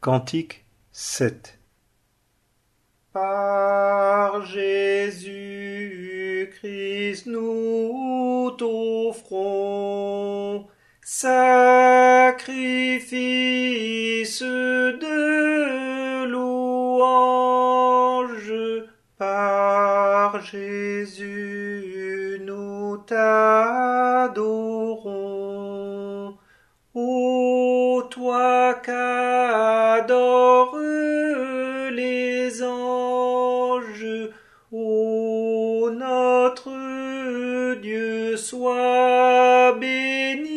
Cantique 7. Par Jésus-Christ nous t'offrons sacrifice de louange. Par Jésus nous t'adorons. Ô toi qu'adorent les anges, ô notre Dieu, sois béni.